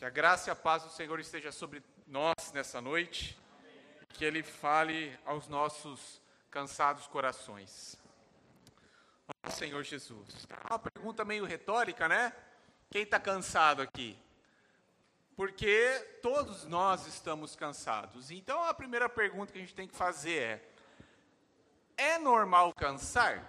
Que a graça e a paz do Senhor esteja sobre nós nessa noite. Que Ele fale aos nossos cansados corações. Senhor Jesus. Uma pergunta meio retórica, né? Quem está cansado aqui? Porque todos nós estamos cansados. Então a primeira pergunta que a gente tem que fazer é normal cansar?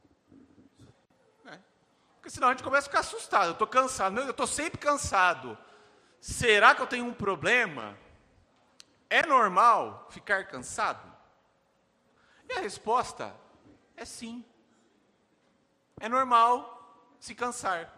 Porque senão a gente começa a ficar assustado. Eu estou cansado, eu estou sempre cansado. Será que eu tenho um problema? É normal ficar cansado? E a resposta é sim. É normal se cansar.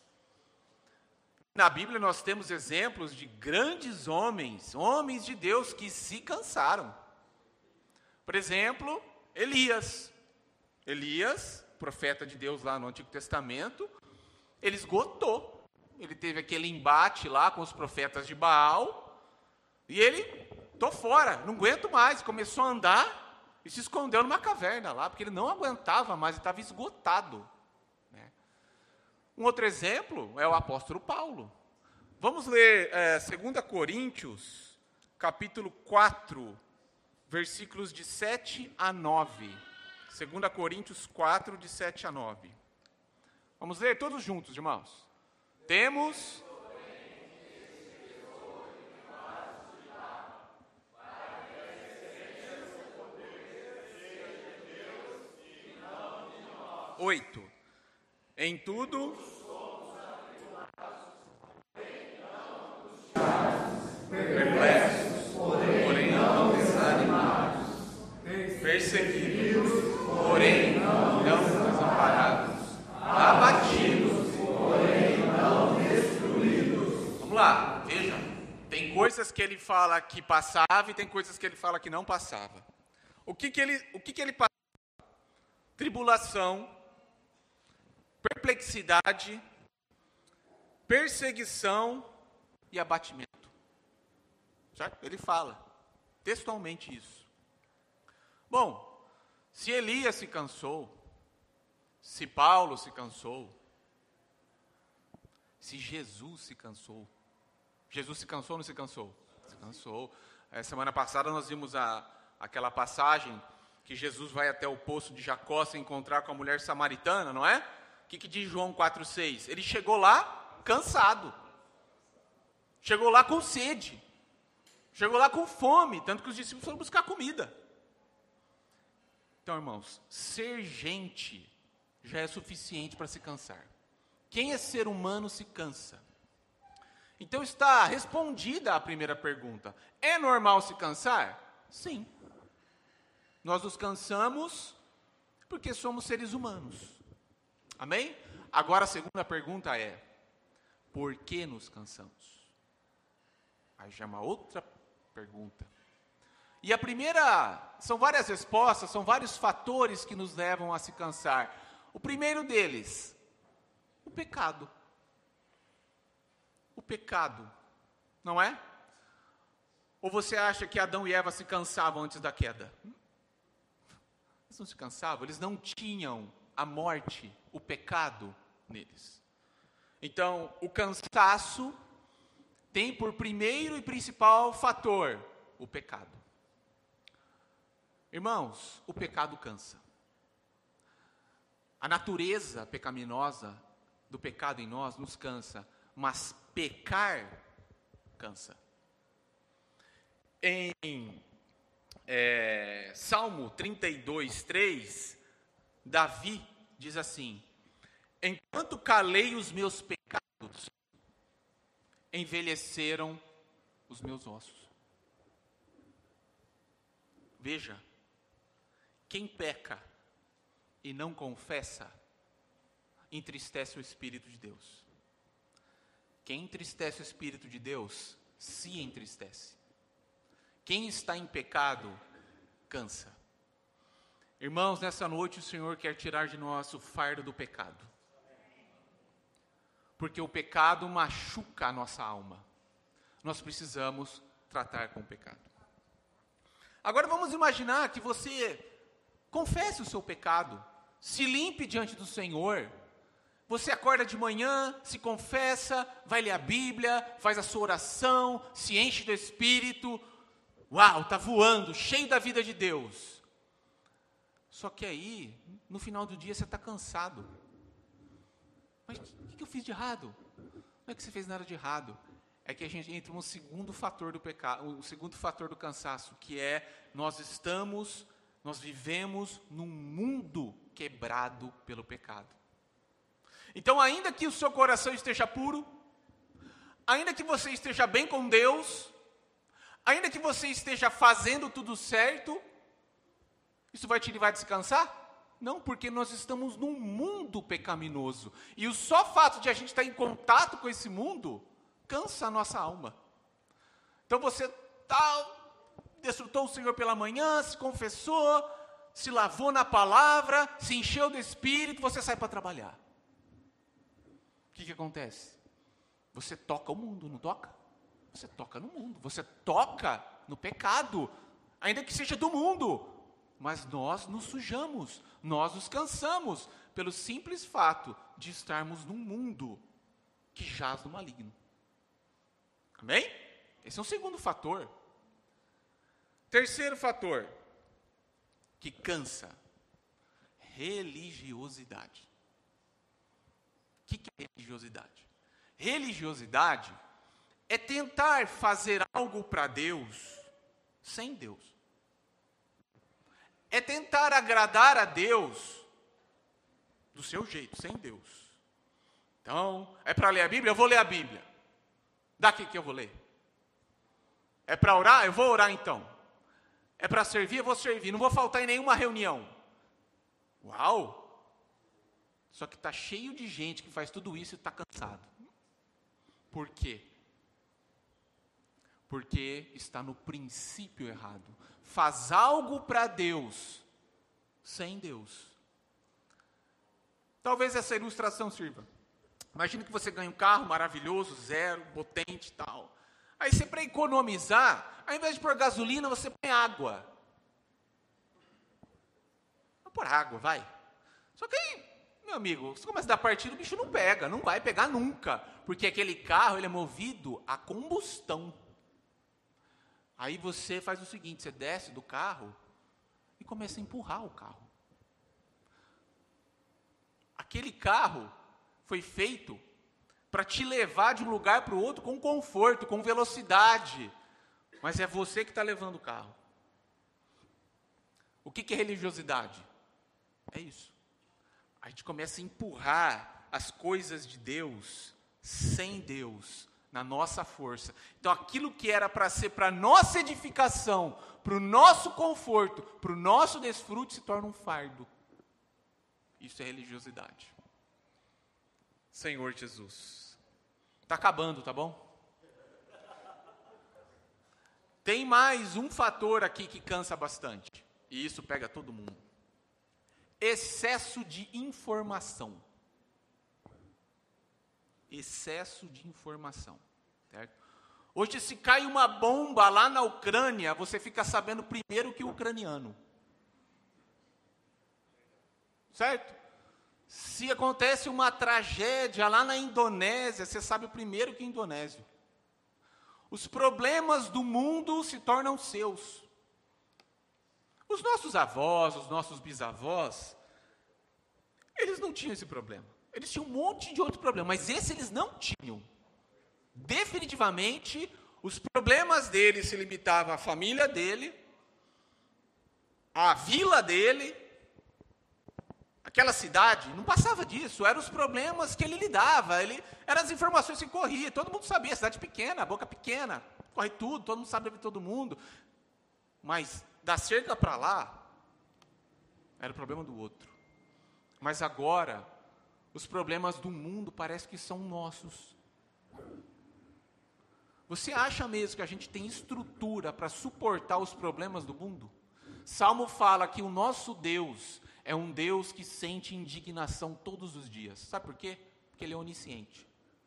Na Bíblia nós temos exemplos de grandes homens de Deus que se cansaram. Por exemplo, Elias. Elias, profeta de Deus lá no Antigo Testamento, ele esgotou. Ele teve aquele embate lá com os profetas de Baal, e ele, tô fora, não aguento mais, começou a andar e se escondeu numa caverna lá, porque ele não aguentava mais, ele estava esgotado. Né? Um outro exemplo é o apóstolo Paulo. Vamos ler 2 Coríntios, capítulo 4, versículos de 7 a 9. 2 Coríntios 4, de 7 a 9. Vamos ler todos juntos, irmãos. Temos... Oito. Em tudo... perplexos, porém não desanimados. Perseguidos, porém não desamparados. Abatidos, porém não destruídos. Vamos lá, veja. Tem coisas que ele fala que passava e tem coisas que ele fala que não passava. O que ele passava? Tribulação, perplexidade, perseguição e abatimento. Certo? Ele fala textualmente isso. Bom, se Elias se cansou, se Paulo se cansou, se Jesus se cansou. Jesus se cansou ou não se cansou? Se cansou. Semana passada nós vimos aquela passagem que Jesus vai até o poço de Jacó se encontrar com a mulher samaritana, não é? O que diz João 4,6? Ele chegou lá cansado. Chegou lá com sede. Chegou lá com fome, tanto que os discípulos foram buscar comida. Então, irmãos, ser gente já é suficiente para se cansar. Quem é ser humano se cansa. Então está respondida a primeira pergunta. É normal se cansar? Sim. Nós nos cansamos porque somos seres humanos. Amém? Agora a segunda pergunta é: por que nos cansamos? Aí já é uma outra pergunta. E a primeira, são várias respostas, são vários fatores que nos levam a se cansar. O primeiro deles, o pecado. O pecado, não é? Ou você acha que Adão e Eva se cansavam antes da queda? Eles não se cansavam, eles não tinham a morte, o pecado neles. Então, o cansaço tem por primeiro e principal fator o pecado. Irmãos, o pecado cansa. A natureza pecaminosa do pecado em nós nos cansa, mas pecar cansa. Em Salmo 32:3, Davi diz assim: enquanto calei os meus pecados, envelheceram os meus ossos. Veja, quem peca e não confessa, entristece o Espírito de Deus. Quem entristece o Espírito de Deus, se entristece. Quem está em pecado, cansa. Irmãos, nessa noite o Senhor quer tirar de nós o fardo do pecado. Porque o pecado machuca a nossa alma. Nós precisamos tratar com o pecado. Agora vamos imaginar que você confesse o seu pecado, se limpe diante do Senhor. Você acorda de manhã, se confessa, vai ler a Bíblia, faz a sua oração, se enche do Espírito. Uau, está voando, cheio da vida de Deus. Só que aí, no final do dia, você está cansado. Mas o que eu fiz de errado? Não é que você fez nada de errado. É que a gente entra no segundo fator do pecado, o segundo fator do cansaço, que é nós vivemos num mundo quebrado pelo pecado. Então, ainda que o seu coração esteja puro, ainda que você esteja bem com Deus, ainda que você esteja fazendo tudo certo, isso vai te levar a descansar? Não, porque nós estamos num mundo pecaminoso. E o só fato de a gente estar em contato com esse mundo cansa a nossa alma. Então você desfrutou o Senhor pela manhã, se confessou, se lavou na palavra, se encheu do Espírito, você sai para trabalhar. O que acontece? Você toca o mundo, não toca? Você toca no mundo, você toca no pecado, ainda que seja do mundo. Mas nós nos sujamos, nós nos cansamos, pelo simples fato de estarmos num mundo que jaz no maligno. Amém? Esse é o segundo fator. Terceiro fator, que cansa, religiosidade. O que é religiosidade? Religiosidade é tentar fazer algo para Deus sem Deus. É tentar agradar a Deus do seu jeito, sem Deus. Então, é para ler a Bíblia? Eu vou ler a Bíblia. Daqui que eu vou ler. É para orar? Eu vou orar então. É para servir? Eu vou servir. Não vou faltar em nenhuma reunião. Uau! Só que está cheio de gente que faz tudo isso e está cansado. Por quê? Porque está no princípio errado. Faz algo para Deus, sem Deus. Talvez essa ilustração sirva. Imagina que você ganha um carro maravilhoso, zero, potente e tal. Aí você, para economizar, ao invés de pôr gasolina, você põe água. Vai pôr água, vai. Só que aí, meu amigo, você começa a dar partida, o bicho não pega, não vai pegar nunca. Porque aquele carro, ele é movido a combustão. Aí você faz o seguinte, você desce do carro e começa a empurrar o carro. Aquele carro foi feito para te levar de um lugar para o outro com conforto, com velocidade. Mas é você que está levando o carro. O que é religiosidade? É isso. A gente começa a empurrar as coisas de Deus sem Deus, na nossa força. Então aquilo que era para ser para nossa edificação, para o nosso conforto, para o nosso desfrute, se torna um fardo. Isso é religiosidade. Senhor Jesus. Está acabando, tá bom? Tem mais um fator aqui que cansa bastante. E isso pega todo mundo. Excesso de informação. Excesso de informação, certo? Hoje, se cai uma bomba lá na Ucrânia, você fica sabendo primeiro que o ucraniano. Certo? Se acontece uma tragédia lá na Indonésia, você sabe primeiro que o indonésio. Os problemas do mundo se tornam seus. Os nossos avós, os nossos bisavós, eles não tinham esse problema. Eles tinham um monte de outro problema, mas esse eles não tinham. Definitivamente, os problemas dele se limitavam à família dele, à vila dele, aquela cidade, não passava disso, eram os problemas que ele lidava, eram as informações que corria, todo mundo sabia, cidade pequena, boca pequena, corre tudo, todo mundo sabe de todo mundo, mas da cerca para lá, era o problema do outro. Mas agora, os problemas do mundo parece que são nossos. Você acha mesmo que a gente tem estrutura para suportar os problemas do mundo? Salmo fala que o nosso Deus é um Deus que sente indignação todos os dias. Sabe por quê? Porque Ele é onisciente.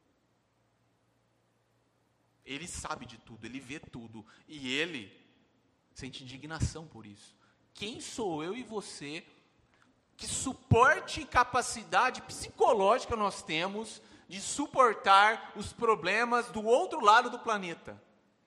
Ele sabe de tudo, Ele vê tudo. E Ele sente indignação por isso. Quem sou eu e você Que suporte e capacidade psicológica nós temos de suportar os problemas do outro lado do planeta.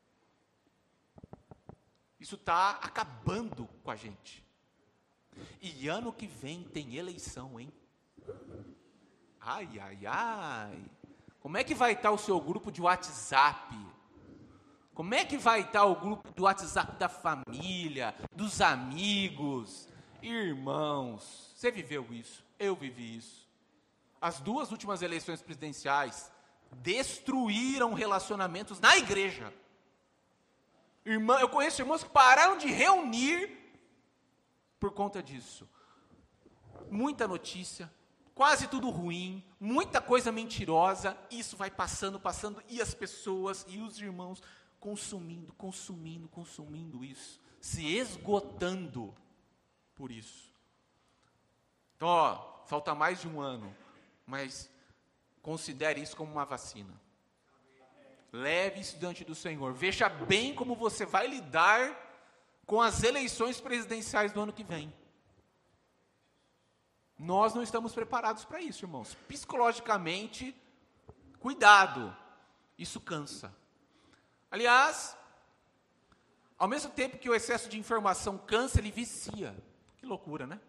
Isso está acabando com a gente. E ano que vem tem eleição, hein? Ai, ai, ai. Como é que vai estar o seu grupo de WhatsApp? Como é que vai estar o grupo do WhatsApp da família, dos amigos? Irmãos, você viveu isso, eu vivi isso. As 2 últimas eleições presidenciais destruíram relacionamentos na igreja. Eu conheço irmãos que pararam de reunir por conta disso. Muita notícia, quase tudo ruim, muita coisa mentirosa, isso vai passando, e as pessoas e os irmãos consumindo isso, se esgotando por isso. Então, falta mais de 1 ano, mas considere isso como uma vacina. Leve isso diante do Senhor. Veja bem como você vai lidar com as eleições presidenciais do ano que vem. Nós não estamos preparados para isso, irmãos. Psicologicamente, cuidado. Isso cansa. Aliás, ao mesmo tempo que o excesso de informação cansa, ele vicia. Que loucura, né?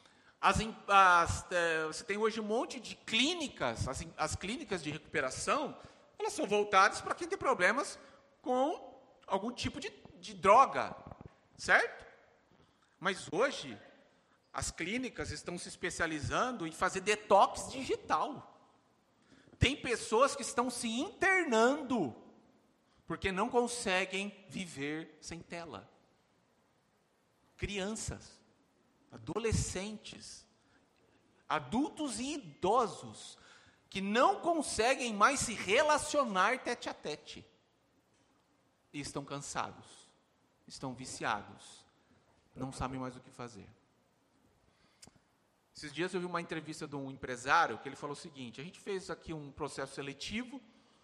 Você tem hoje um monte de clínicas, as clínicas de recuperação, elas são voltadas para quem tem problemas com algum tipo de droga, certo? Mas hoje, as clínicas estão se especializando em fazer detox digital. Tem pessoas que estão se internando, porque não conseguem viver sem tela. Crianças, adolescentes, adultos e idosos, que não conseguem mais se relacionar tete a tete. E estão cansados, estão viciados, não sabem mais o que fazer. Esses dias eu vi uma entrevista de um empresário, que ele falou o seguinte: a gente fez aqui um processo seletivo,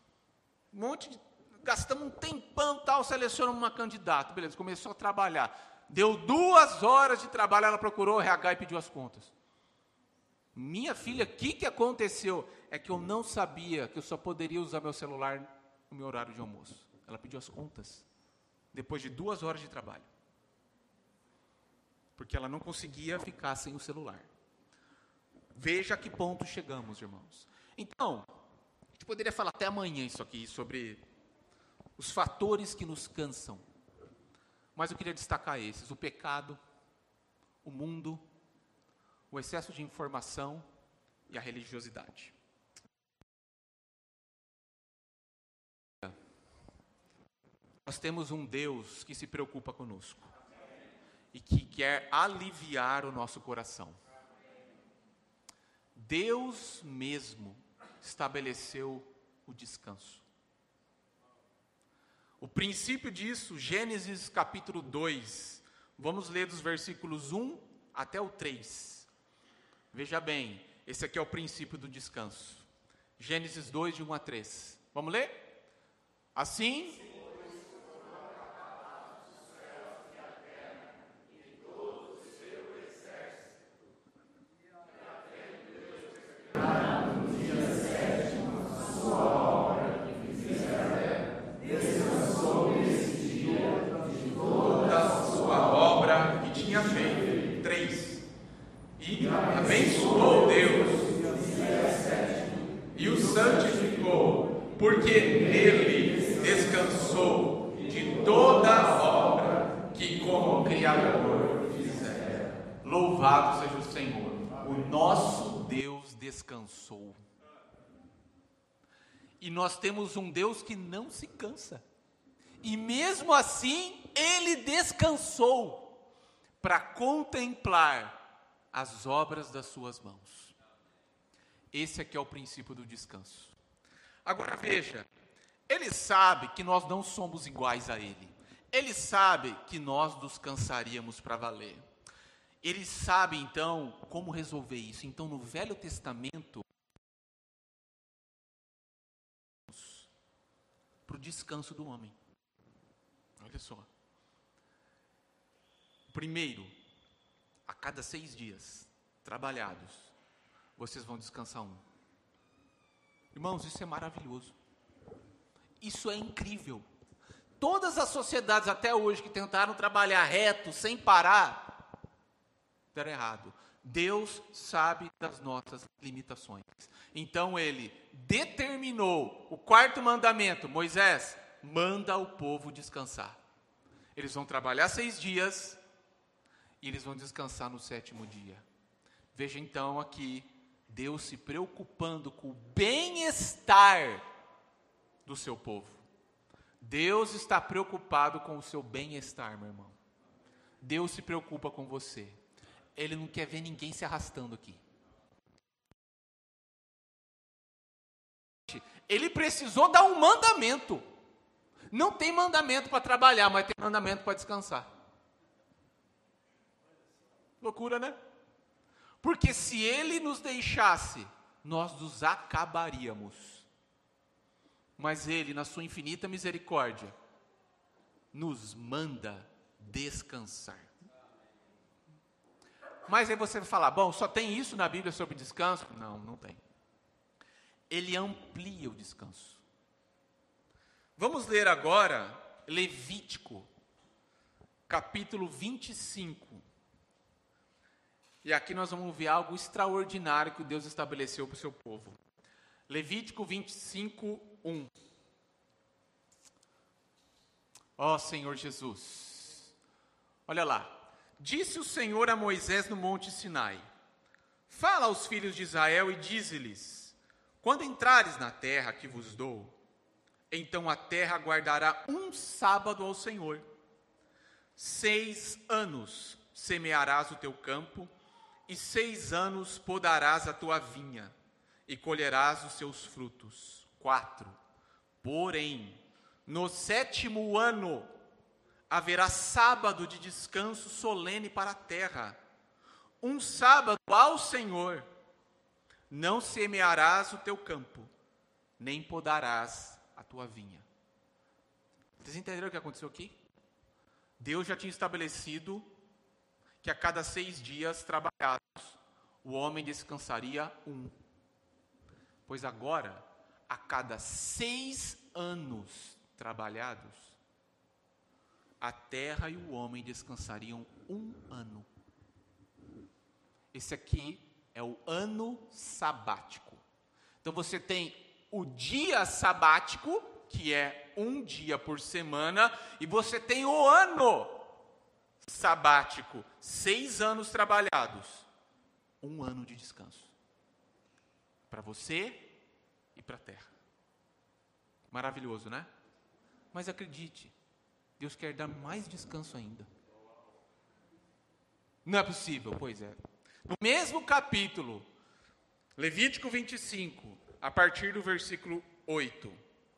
gastamos um tempão, selecionamos uma candidata, beleza, começou a trabalhar, deu 2 horas de trabalho, ela procurou o RH e pediu as contas. Minha filha, o que aconteceu? É que eu não sabia que eu só poderia usar meu celular no meu horário de almoço. Ela pediu as contas, depois de 2 horas de trabalho. Porque ela não conseguia ficar sem o celular. Veja a que ponto chegamos, irmãos. Então, a gente poderia falar até amanhã isso aqui, sobre os fatores que nos cansam. Mas eu queria destacar esses: o pecado, o mundo, o excesso de informação e a religiosidade. Nós temos um Deus que se preocupa conosco e que quer aliviar o nosso coração. Deus mesmo estabeleceu o descanso. O princípio disso, Gênesis capítulo 2, vamos ler dos versículos 1 até o 3. Veja bem, esse aqui é o princípio do descanso. Gênesis 2, de 1 a 3. Vamos ler? Assim, porque nele descansou de toda a obra que como Criador fizera. Louvado seja o Senhor. O nosso Deus descansou. E nós temos um Deus que não se cansa. E mesmo assim, Ele descansou para contemplar as obras das suas mãos. Esse aqui é o princípio do descanso. Agora veja, Ele sabe que nós não somos iguais a Ele. Ele sabe que nós nos cansaríamos para valer. Ele sabe então como resolver isso. Então no Velho Testamento, para o descanso do homem. Olha só. Primeiro, a cada 6 dias, trabalhados, vocês vão descansar um. Irmãos, isso é maravilhoso. Isso é incrível. Todas as sociedades até hoje que tentaram trabalhar reto, sem parar, deram errado. Deus sabe das nossas limitações. Então ele determinou o quarto mandamento: Moisés, manda o povo descansar. Eles vão trabalhar 6 dias e eles vão descansar no 7º dia. Veja então aqui, Deus se preocupando com o bem-estar do seu povo. Deus está preocupado com o seu bem-estar, meu irmão. Deus se preocupa com você. Ele não quer ver ninguém se arrastando aqui. Ele precisou dar um mandamento. Não tem mandamento para trabalhar, mas tem mandamento para descansar. Loucura, né? Porque se ele nos deixasse, nós nos acabaríamos. Mas ele, na sua infinita misericórdia, nos manda descansar. Mas aí você vai falar, bom, só tem isso na Bíblia sobre descanso? Não, não tem. Ele amplia o descanso. Vamos ler agora Levítico, capítulo 25. E aqui nós vamos ver algo extraordinário que Deus estabeleceu para o seu povo. Levítico 25, 1. Ó Senhor Jesus, olha lá. Disse o Senhor a Moisés no monte Sinai: fala aos filhos de Israel e dize-lhes: quando entrares na terra que vos dou, então a terra guardará um sábado ao Senhor. 6 anos semearás o teu campo, e 6 anos podarás a tua vinha, e colherás os seus frutos. 4. Porém, no 7º ano, haverá sábado de descanso solene para a terra, um sábado ao Senhor. Não semearás o teu campo, nem podarás a tua vinha. Vocês entenderam o que aconteceu aqui? Deus já tinha estabelecido que a cada 6 dias trabalhados, o homem descansaria um. Pois agora, a cada 6 anos trabalhados, a terra e o homem descansariam 1 ano. Esse aqui é o ano sabático. Então você tem o dia sabático, que é 1 dia por semana, e você tem o ano sabático, 6 anos trabalhados, 1 ano de descanso. Para você e para a terra. Maravilhoso, né? Mas acredite, Deus quer dar mais descanso ainda. Não é possível, pois é. No mesmo capítulo, Levítico 25, a partir do versículo 8.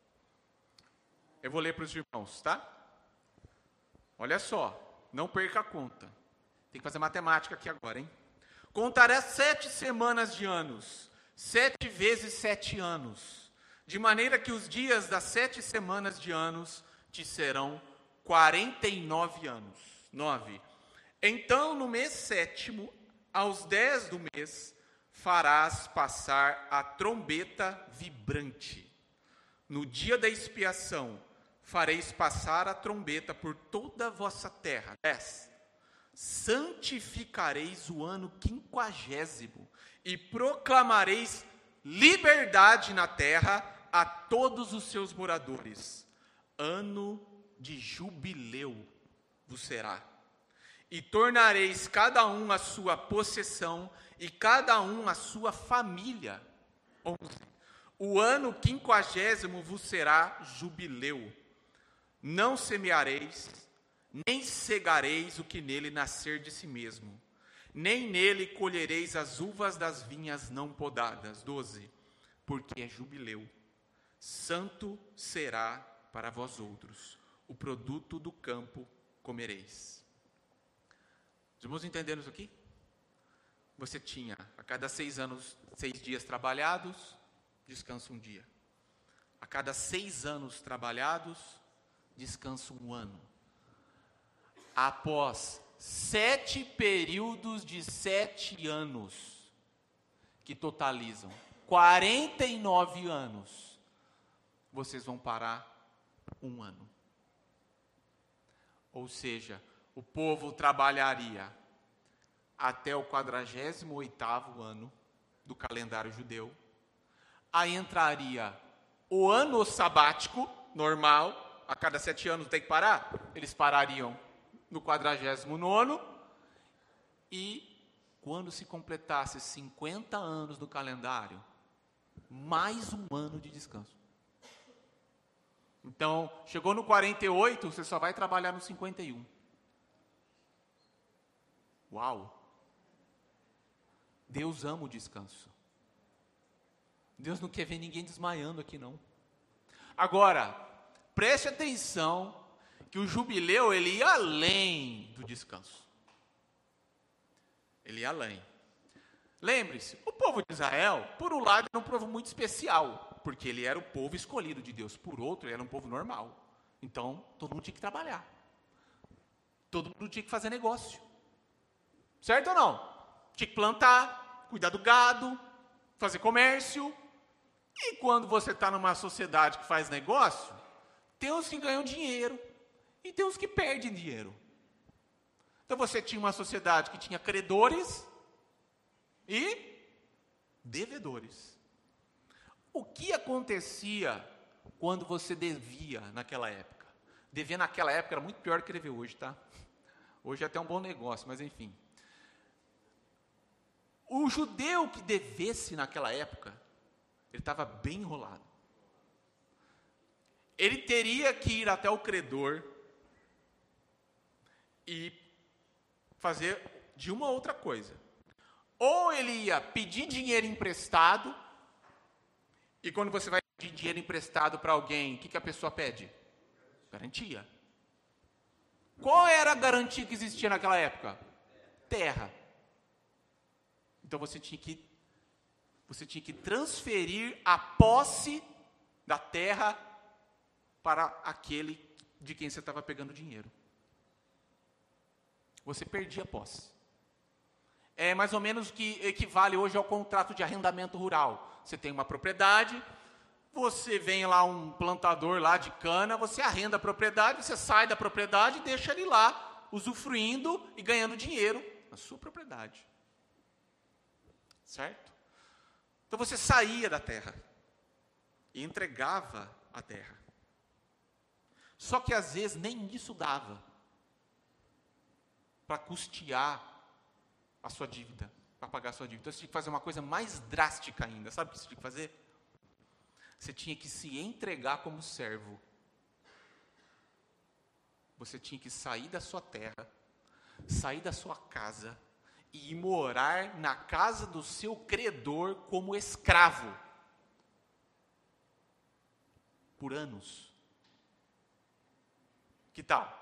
Eu vou ler para os irmãos, tá? Olha só, não perca a conta. Tem que fazer matemática aqui agora, hein? Contarás 7 semanas de anos, 7 vezes 7 anos, de maneira que os dias das 7 semanas de anos te serão 49 anos. 9. Então, no mês 7º, aos 10 do mês, farás passar a trombeta vibrante. No dia da expiação, fareis passar a trombeta por toda a vossa terra. 10. Santificareis o ano 50º e proclamareis liberdade na terra a todos os seus moradores. Ano de jubileu vos será. E tornareis cada um a sua possessão e cada um a sua família. 11. O ano 50º vos será jubileu. Não semeareis, nem cegareis o que nele nascer de si mesmo, nem nele colhereis as uvas das vinhas não podadas. 12. Porque é jubileu. Santo será para vós outros. O produto do campo comereis. Os irmãos entenderam isso aqui? Você tinha a cada 6 anos, 6 dias trabalhados, descansa 1 dia. A cada 6 anos trabalhados, descansa 1 ano. Após 7 períodos de 7 anos, que totalizam 49 anos. Vocês vão parar 1 ano. Ou seja, o povo trabalharia até o 48º ano do calendário judeu. Aí entraria o ano sabático, normal, a cada 7 anos tem que parar. Eles parariam no 49º, e quando se completasse 50 anos do calendário, mais 1 ano de descanso. Então, chegou no 48, você só vai trabalhar no 51. Uau! Deus ama o descanso. Deus não quer ver ninguém desmaiando aqui, não. Agora, preste atenção que o jubileu, ele ia além do descanso. Ele ia além. Lembre-se, o povo de Israel, por um lado, era um povo muito especial, porque ele era o povo escolhido de Deus. Por outro, ele era um povo normal. Então, todo mundo tinha que trabalhar. Todo mundo tinha que fazer negócio. Certo ou não? Tinha que plantar, cuidar do gado, fazer comércio. E quando você está numa sociedade que faz negócio, tem uns que ganham dinheiro e tem uns que perdem dinheiro. Então você tinha uma sociedade que tinha credores e devedores. O que acontecia quando você devia naquela época? Dever naquela época era muito pior do que dever hoje, tá? Hoje é até um bom negócio, mas enfim. O judeu que devesse naquela época, ele estava bem enrolado. Ele teria que ir até o credor e fazer de uma outra coisa. Ou ele ia pedir dinheiro emprestado, e quando você vai pedir dinheiro emprestado para alguém, o que a pessoa pede? Garantia. Qual era a garantia que existia naquela época? Terra. Então você tinha que transferir a posse da terra para aquele de quem você estava pegando dinheiro. Você perdia a posse. É mais ou menos o que equivale hoje ao contrato de arrendamento rural. Você tem uma propriedade, você vem lá um plantador lá de cana, você arrenda a propriedade, você sai da propriedade e deixa ele lá, usufruindo e ganhando dinheiro na sua propriedade. Certo? Então você saía da terra e entregava a terra. Só que às vezes nem isso dava para custear a sua dívida, para pagar a sua dívida. Então você tinha que fazer uma coisa mais drástica ainda. Sabe o que você tinha que fazer? Você tinha que se entregar como servo. Você tinha que sair da sua terra, sair da sua casa e ir morar na casa do seu credor como escravo. Por anos. Que tal?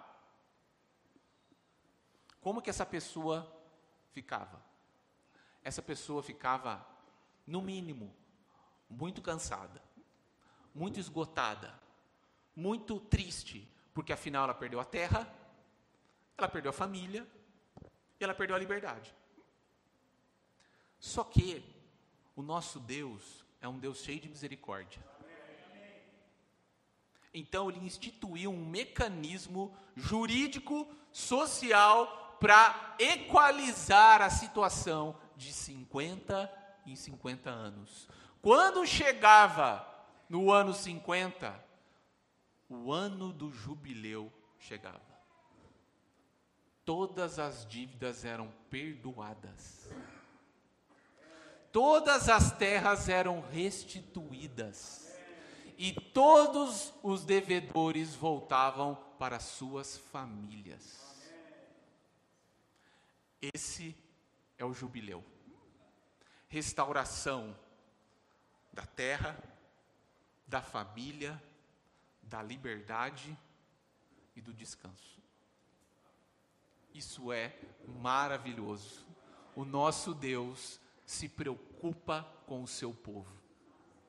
Como que essa pessoa ficava? Essa pessoa ficava, no mínimo, muito cansada, muito esgotada, muito triste, porque afinal ela perdeu a terra, ela perdeu a família e ela perdeu a liberdade. Só que o nosso Deus é um Deus cheio de misericórdia. Então ele instituiu um mecanismo jurídico, social, para equalizar a situação de 50 em 50 anos. Quando chegava no ano 50, o ano do jubileu chegava. Todas as dívidas eram perdoadas. Todas as terras eram restituídas. E todos os devedores voltavam para suas famílias. Esse é o jubileu. Restauração da terra, da família, da liberdade e do descanso. Isso é maravilhoso. O nosso Deus se preocupa com o seu povo.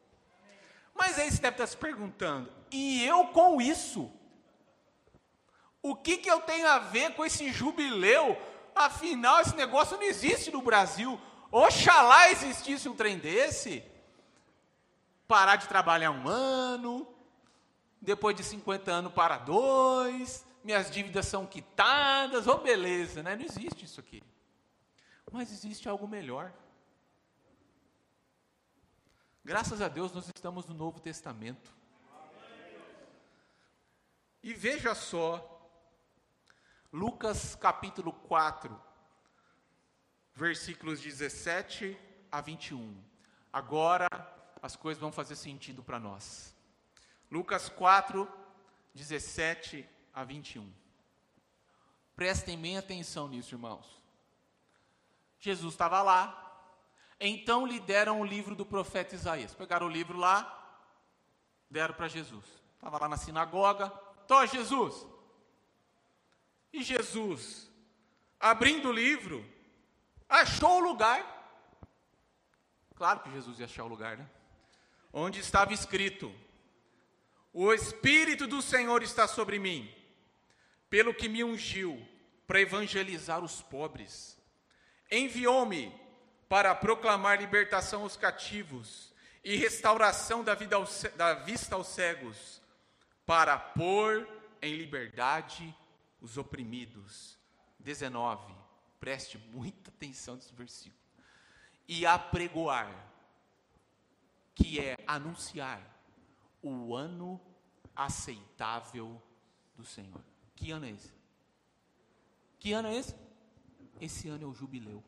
Mas aí você deve estar se perguntando, e eu com isso? O que eu tenho a ver com esse jubileu? Afinal, esse negócio não existe no Brasil. Oxalá existisse um trem desse. Parar de trabalhar 1 ano, depois de 50 anos para 2, minhas dívidas são quitadas, beleza, né? Não existe isso aqui. Mas existe algo melhor. Graças a Deus nós estamos no Novo Testamento. E veja só, Lucas capítulo 4, versículos 17 a 21. Agora as coisas vão fazer sentido para nós. Lucas 4, 17 a 21. Prestem bem atenção nisso, irmãos. Jesus estava lá, então lhe deram o livro do profeta Isaías. Pegaram o livro lá, deram para Jesus. Estava lá na sinagoga, Jesus. E Jesus, abrindo o livro, achou o lugar. Claro que Jesus ia achar o lugar, né? Onde estava escrito: o Espírito do Senhor está sobre mim, pelo que me ungiu para evangelizar os pobres. Enviou-me para proclamar libertação aos cativos e restauração da vista aos cegos, para pôr em liberdade os oprimidos. 19, preste muita atenção nesse versículo. E apregoar, que é anunciar, o ano aceitável do Senhor. Que ano é esse? Que ano é esse? Esse ano é o jubileu.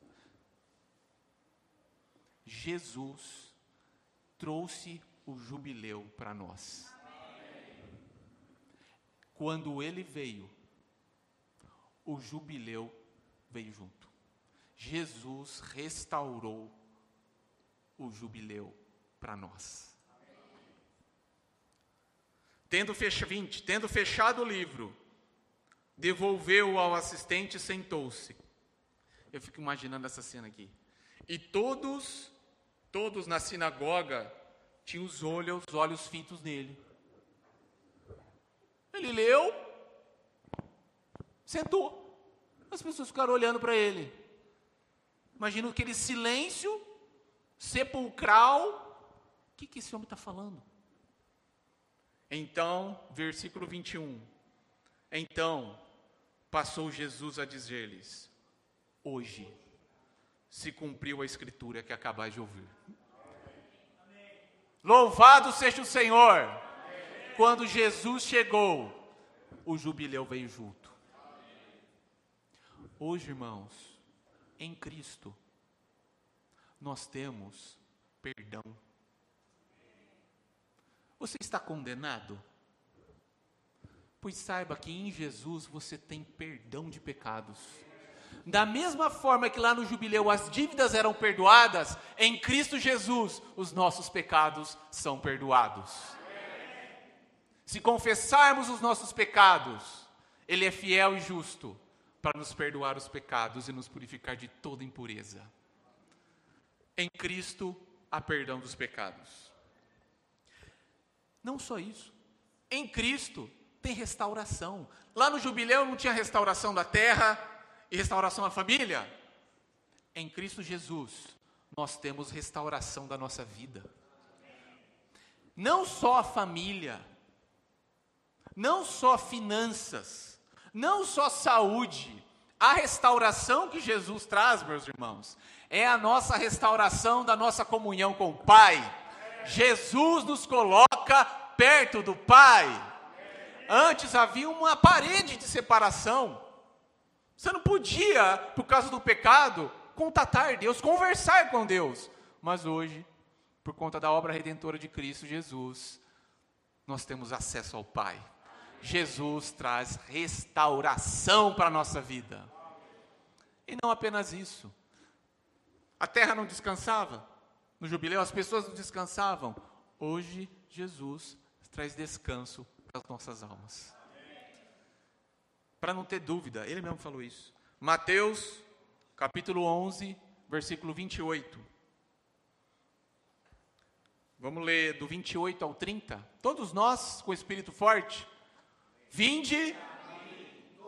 Jesus trouxe o jubileu para nós. Quando ele veio, o jubileu veio junto. Jesus restaurou o jubileu para nós. Tendo fechado o livro, devolveu-o ao assistente e sentou-se. Eu fico imaginando essa cena aqui. E todos na sinagoga tinham os olhos fitos nele. Ele leu, sentou. As pessoas ficaram olhando para ele. Imagina aquele silêncio sepulcral. O que esse homem está falando? Então, versículo 21. Então, passou Jesus a dizer-lhes: hoje se cumpriu a escritura que acabais de ouvir. Amém. Louvado seja o Senhor. Amém. Quando Jesus chegou, o jubileu veio junto. Amém. Hoje, irmãos, em Cristo, nós temos perdão. Você está condenado? Pois saiba que em Jesus você tem perdão de pecados. Da mesma forma que lá no jubileu as dívidas eram perdoadas, em Cristo Jesus os nossos pecados são perdoados. Se confessarmos os nossos pecados, Ele é fiel e justo para nos perdoar os pecados e nos purificar de toda impureza. Em Cristo há perdão dos pecados. Não só isso, em Cristo tem restauração. Lá no jubileu não tinha restauração da terra e restauração da família. Em Cristo Jesus nós temos restauração da nossa vida. Não só a família, não só finanças, não só saúde. A restauração que Jesus traz, meus irmãos, é a nossa restauração da nossa comunhão com o Pai. Jesus nos coloca perto do Pai. Antes havia uma parede de separação. Você não podia, por causa do pecado, contatar Deus, conversar com Deus. Mas hoje, por conta da obra redentora de Cristo Jesus, nós temos acesso ao Pai. Jesus traz restauração para a nossa vida. E não apenas isso. A terra não descansava. No jubileu as pessoas não descansavam. Hoje Jesus traz descanso para as nossas almas. Para não ter dúvida, ele mesmo falou isso. Mateus, capítulo 11, versículo 28. Vamos ler do 28 ao 30. Todos nós com o espírito forte. Vinde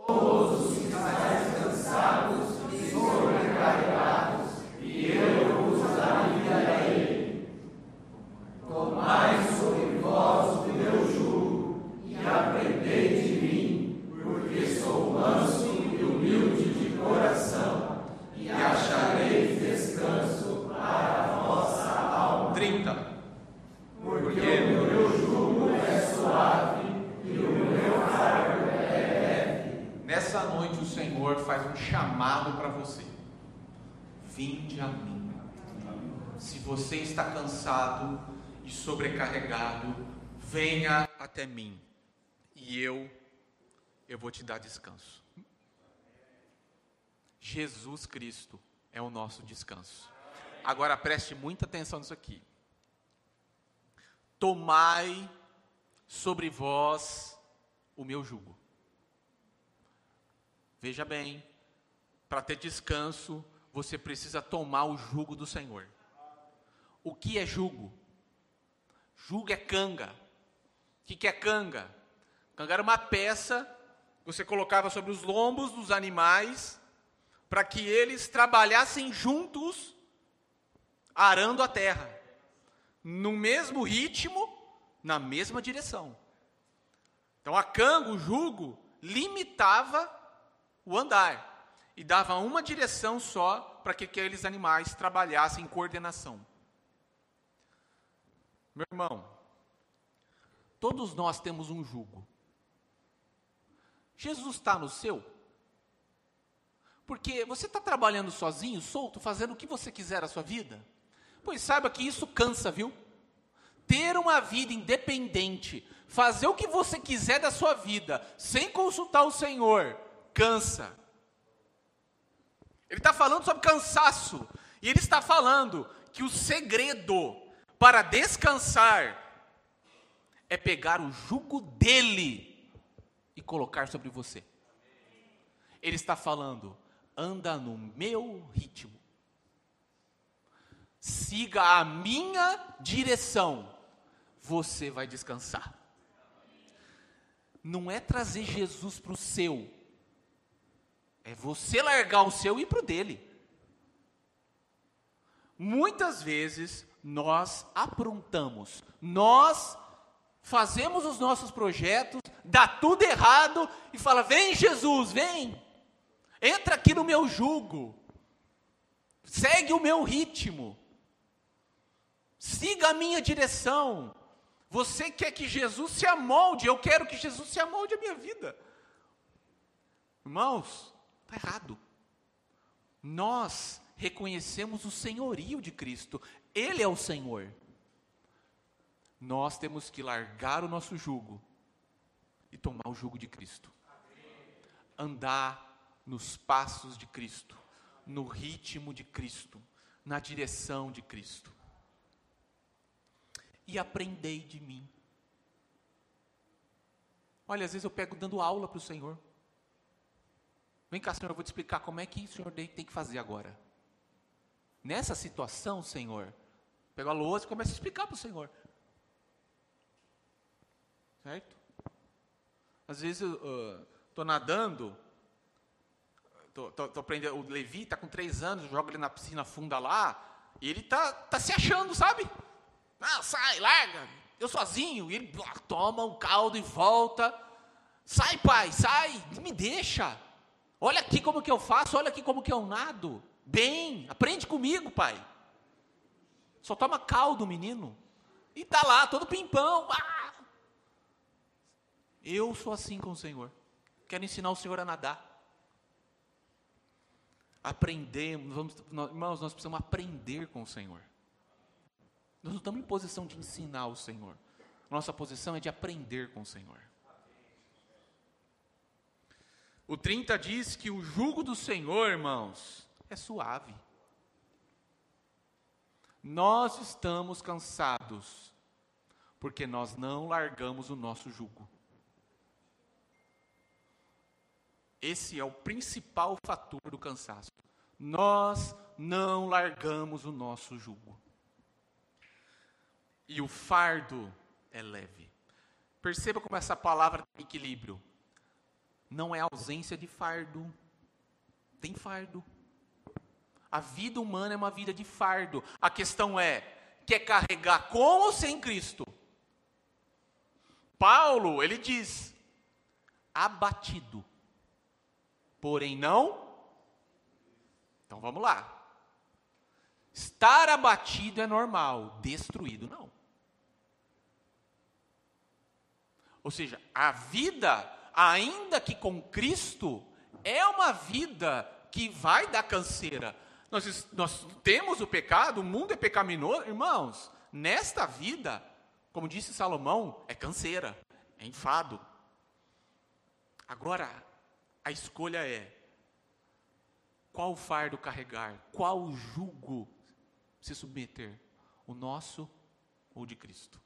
Faz um chamado para você: vinde a mim. Se você está cansado e sobrecarregado, venha até mim e eu vou te dar descanso. Jesus Cristo é o nosso descanso. Agora preste muita atenção nisso aqui. Tomai sobre vós o meu jugo. Veja bem, para ter descanso, você precisa tomar o jugo do Senhor. O que é jugo? Jugo é canga. O que é canga? Canga era uma peça que você colocava sobre os lombos dos animais, para que eles trabalhassem juntos, arando a terra, no mesmo ritmo, na mesma direção. Então a canga, o jugo, limitava o andar, e dava uma direção só para que aqueles animais trabalhassem em coordenação. Meu irmão, todos nós temos um jugo. Jesus está no seu? Porque você está trabalhando sozinho, solto, fazendo o que você quiser na sua vida? Pois saiba que isso cansa, viu? Ter uma vida independente, fazer o que você quiser da sua vida, sem consultar o Senhor, cansa. Ele está falando sobre cansaço. E ele está falando que o segredo para descansar é pegar o jugo dele e colocar sobre você. Ele está falando: anda no meu ritmo. Siga a minha direção. Você vai descansar. Não é trazer Jesus para o seu. É você largar o seu e ir para o dele. Muitas vezes nós aprontamos, nós fazemos os nossos projetos, dá tudo errado e fala: vem Jesus, vem, entra aqui no meu jugo, segue o meu ritmo, siga a minha direção. Você quer que Jesus se amolde, eu quero que Jesus se amolde a minha vida. Irmãos, está errado. Nós reconhecemos o senhorio de Cristo. Ele é o Senhor. Nós temos que largar o nosso jugo e tomar o jugo de Cristo. Andar nos passos de Cristo, no ritmo de Cristo, na direção de Cristo. E aprendei de mim. Olha, às vezes eu pego dando aula para o Senhor. Vem cá, Senhor, eu vou te explicar como é que o Senhor tem que fazer agora. Nessa situação, Senhor, pego a louça e começo a explicar para o Senhor. Certo? Às vezes eu estou nadando, estou aprendendo, o Levi está com 3 anos, joga ele na piscina funda lá, e ele tá se achando, sabe? Ah, sai, larga, eu sozinho. E ele toma um caldo e volta. Sai, pai, sai, me deixa. Olha aqui como que eu faço, olha aqui como que eu nado. Bem, aprende comigo, pai. Só toma caldo, menino. E tá lá, todo pimpão. Ah! Eu sou assim com o Senhor. Quero ensinar o Senhor a nadar. Aprendemos, irmãos, nós precisamos aprender com o Senhor. Nós não estamos em posição de ensinar o Senhor. Nossa posição é de aprender com o Senhor. O 30 diz que o jugo do Senhor, irmãos, é suave. Nós estamos cansados, porque nós não largamos o nosso jugo. Esse é o principal fator do cansaço. Nós não largamos o nosso jugo. E o fardo é leve. Perceba como essa palavra tem equilíbrio. não é ausência de fardo. Tem fardo. A vida humana é uma vida de fardo. A questão é, quer carregar com ou sem Cristo? Paulo, ele diz, abatido, porém não. Então vamos lá. Estar abatido é normal, destruído não. Ou seja, a vida, ainda que com Cristo, é uma vida que vai dar canseira. Nós temos o pecado, o mundo é pecaminoso. Irmãos, nesta vida, como disse Salomão, é canseira, é enfado. Agora, a escolha é, qual fardo carregar? Qual jugo se submeter? O nosso ou o de Cristo?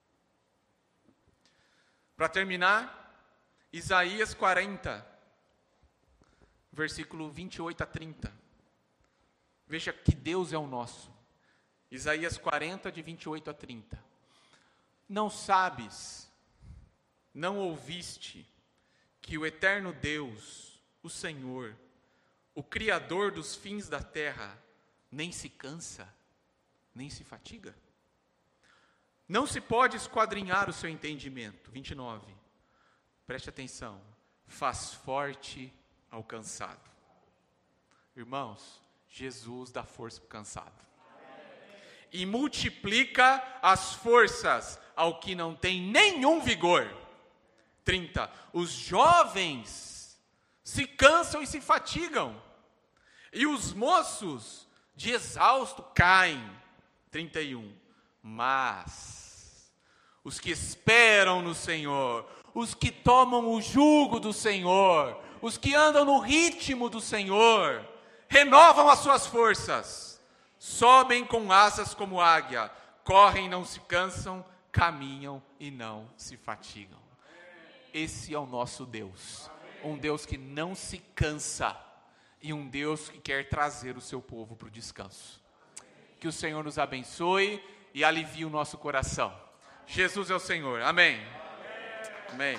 Para terminar, Isaías 40, versículo 28 a 30. Veja que Deus é o nosso. Isaías 40, de 28 a 30. Não sabes, não ouviste, que o eterno Deus, o Senhor, o Criador dos fins da terra, nem se cansa, nem se fatiga? Não se pode esquadrinhar o seu entendimento. 29. Preste atenção. Faz forte ao cansado. Irmãos, Jesus dá força para o cansado. E multiplica as forças ao que não tem nenhum vigor. 30. Os jovens se cansam e se fatigam, e os moços de exausto caem. 31. Mas os que esperam no Senhor, os que tomam o jugo do Senhor, os que andam no ritmo do Senhor, renovam as suas forças, sobem com asas como águia, correm e não se cansam, caminham e não se fatigam. Esse é o nosso Deus, um Deus que não se cansa e um Deus que quer trazer o seu povo para o descanso. Que o Senhor nos abençoe e alivie o nosso coração. Jesus é o Senhor. Amém. Amém.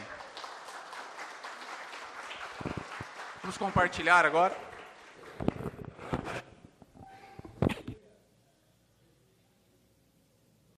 Vamos compartilhar agora.